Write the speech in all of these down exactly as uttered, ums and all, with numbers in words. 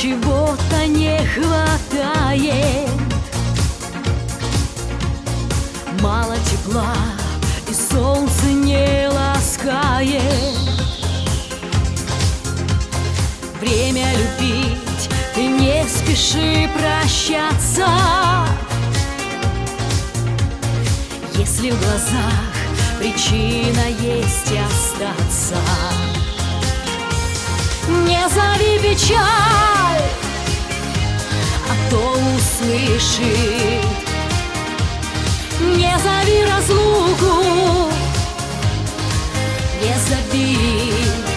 чего-то не хватает. Мало тепла, и солнце не ласкает. Время любить, ты не спеши прощаться. Если в глазах причина есть остаться, не зови печаль, а то услышит. Не зови разлуку, не зови.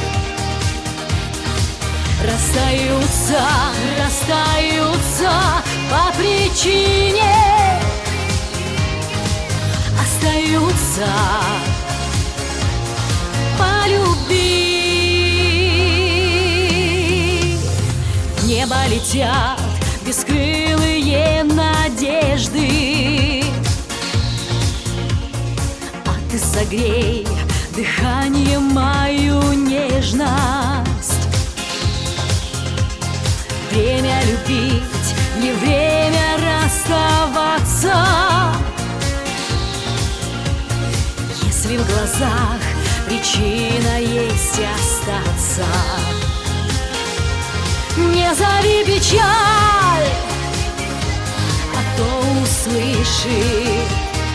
Расстаются, расстаются по причине, остаются по любви. В небо летят бескрылые надежды, а ты согрей дыханием мою нежность. Время любить, не время расставаться. Если в глазах причина есть остаться, не зови печаль, а то услышит.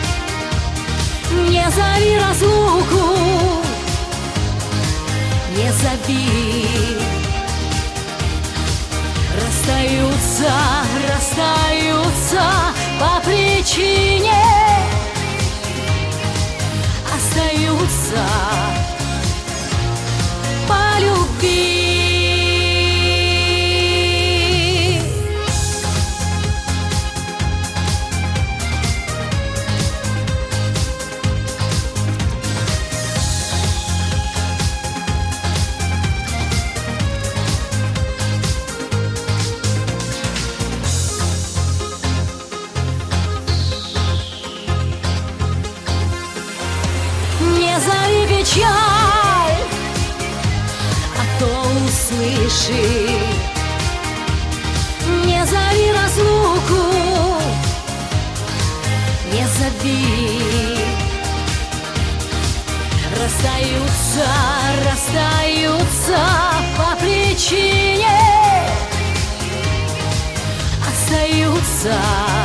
Не зови разлуку, не зови. Расстаются, расстаются по причине, остаются по любви. Не зови печаль, а то услышит. Не зови разлуку, не зови. Расстаются, расстаются по причине, остаются